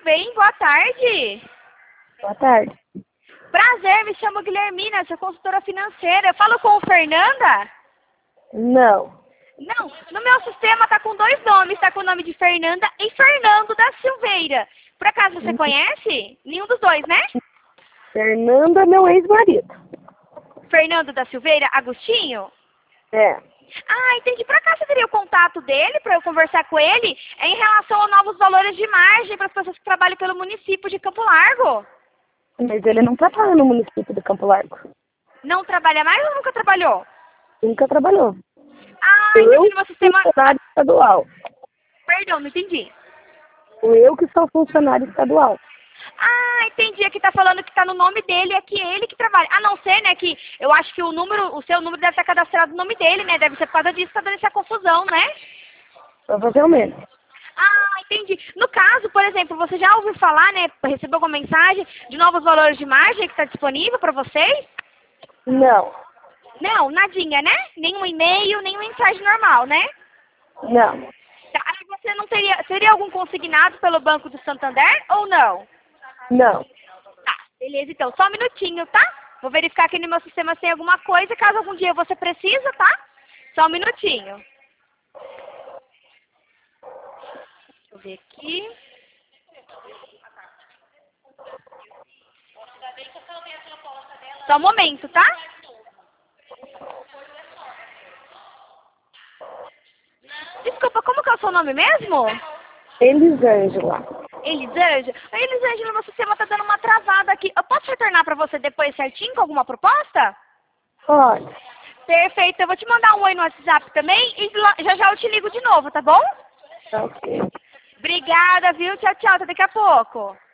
bem? Boa tarde. Boa tarde. Prazer, me chamo Guilhermina, sou consultora financeira. Eu falo com o Fernanda? Não. Não, no meu sistema tá com dois nomes, tá com o nome de Fernanda e Fernando da Silveira. Por acaso você conhece? Nenhum dos dois, né? Fernanda é meu ex-marido. Fernando da Silveira, Agostinho? É. Ah, entendi. Por acaso você teria o contato dele para eu conversar com ele em relação a novos valores de margem para as pessoas que trabalham pelo município de Campo Largo? Mas ele não trabalha no município de Campo Largo. Não trabalha mais ou nunca trabalhou? Nunca trabalhou. Ah, entendi. No meu sistema... Funcionário estadual. Perdão, não entendi. Eu que sou funcionário estadual. Ah, entendi. Aqui tá falando que tá no nome dele, é que ele que trabalha. A não ser, né, que eu acho que o seu número deve estar cadastrado no nome dele, né? Deve ser por causa disso que tá dando essa confusão, né? Provavelmente. Ah, entendi. No caso, por exemplo, você já ouviu falar, né, recebeu alguma mensagem de novos valores de margem que está disponível para vocês? Não. Não, nadinha, né? Nenhum e-mail, nenhum mensagem normal, né? Não. Tá, aí você não seria algum consignado pelo Banco do Santander ou não? Não. Tá, beleza, então, só um minutinho, tá? Vou verificar aqui no meu sistema se tem alguma coisa, caso algum dia você precisa, tá? Só um minutinho. Deixa eu ver aqui. Só um momento, tá? Desculpa, como que é o seu nome mesmo? Elisângela. Elisângela? Elisângela, meu sistema tá dando uma travada aqui. Eu posso retornar pra você depois certinho com alguma proposta? Pode. Perfeito, eu vou te mandar um oi no WhatsApp também e já já eu te ligo de novo, tá bom? Tá ok. Obrigada, viu? Tchau, tchau, até daqui a pouco.